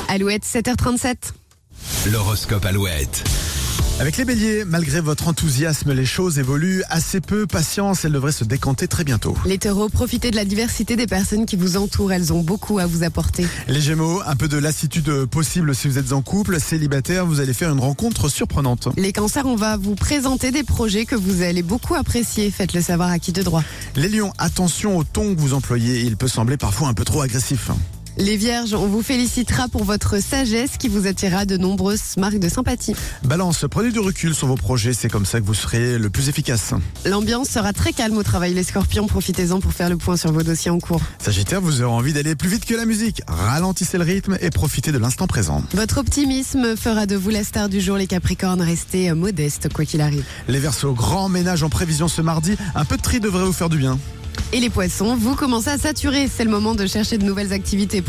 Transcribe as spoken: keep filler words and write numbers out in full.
Alouette, sept heures trente-sept. L'horoscope Alouette. Avec les béliers, malgré votre enthousiasme, les choses évoluent assez peu. Patience, elles devraient se décanter très bientôt. Les taureaux, profitez de la diversité des personnes qui vous entourent. Elles ont beaucoup à vous apporter. Les gémeaux, un peu de lassitude possible si vous êtes en couple. Célibataire, vous allez faire une rencontre surprenante. Les cancers, on va vous présenter des projets que vous allez beaucoup apprécier. Faites-le savoir à qui de droit. Les lions, attention au ton que vous employez. Il peut sembler parfois un peu trop agressif. Les vierges, on vous félicitera pour votre sagesse qui vous attirera de nombreuses marques de sympathie. Balance, prenez du recul sur vos projets. C'est comme ça que vous serez le plus efficace. L'ambiance sera très calme au travail. Les scorpions, profitez-en pour faire le point sur vos dossiers en cours. Sagittaire, vous aurez envie d'aller plus vite que la musique. Ralentissez le rythme et profitez de l'instant présent. Votre optimisme fera de vous la star du jour. Les capricornes, restez modestes quoi qu'il arrive. Les Verseaux, grand ménage en prévision ce mardi. Un peu de tri devrait vous faire du bien. Et les poissons, vous commencez à saturer. C'est le moment de chercher de nouvelles activités.